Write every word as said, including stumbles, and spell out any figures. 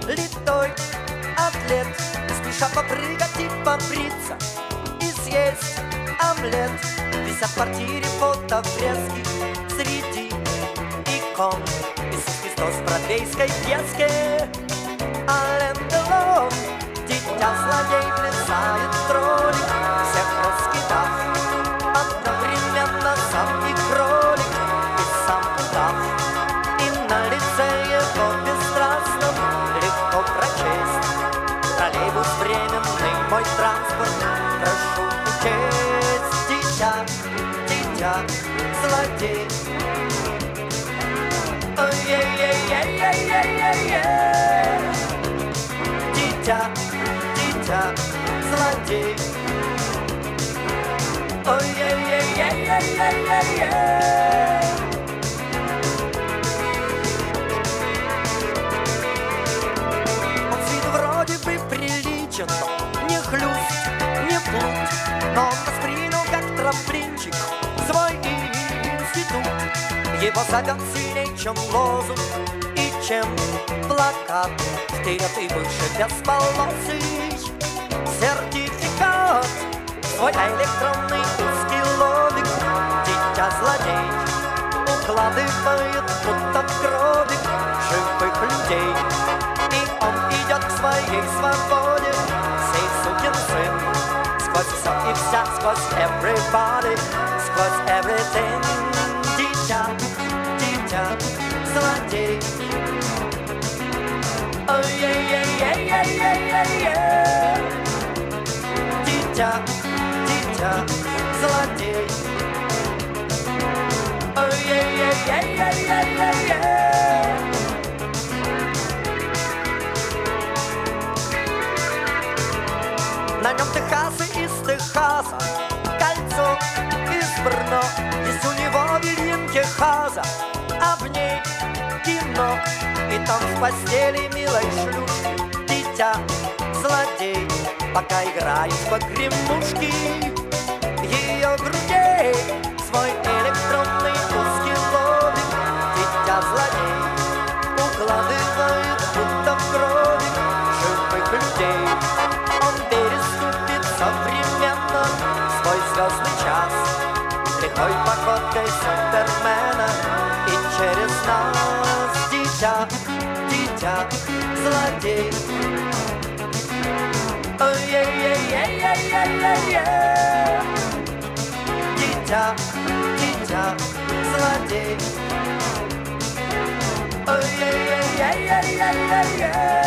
литой атлет, спеша попрыгать и побриться и съесть омлет. Висят в квартире фотофрески среди икон Иисус Христос в бродвейской пьеске. Ален Делон, дитя злодей, плясает троллик, всех раскидав, одновременно сам и кролик, и сам удав. И на лице его бесстрастном легко прочесть: троллейбус временный, мой транспорт, прошу учесть. Дитя, дитя, злодей. Ой-ей-ей-ей-ей-ей-ей-ей. Дитя, дитя, злодей. Ой-ей-ей-ей-ей-ей-ей-ей. Он с виду вроде бы приличен, не хлюст, не плут, но он воспринял как трамплинчик свой институт. Его зовет сильней, чем лозунг и чем плакат. Вперед и выше безполосый сертификат. Свой электронный узкий лобик дитя злодей укладывает будто в гробик живых людей. И он идет к своей свободе, сей сукин сын, сквозь все и вся, сквозь everybody, сквозь everything. Дитя, дитя, злодей. Ой-ей-ей-ей-ей-ей-ей. Дитя, дитя, злодей. Ой-ей-ей-ей-ей-ей-ей. На нем Техасы из Техаса, кольцо из Брно. Есть у него Вильям Техаса, а в ней кино. И там в постели милой шлюшки дитя злодей, пока играет в погремушки ее грудей. Свой электронный узкий лобик дитя злодей укладывает будто в гробик живых людей. Он переступит современно свой звездный час лихой походкой Супермена и через нас. Дитя, дитя, злодей. Ой-ей-ей-ей-ей-ей-ей. Дитя, дитя, злодей. Ой-ей-ей-ей-ей-ей-ей.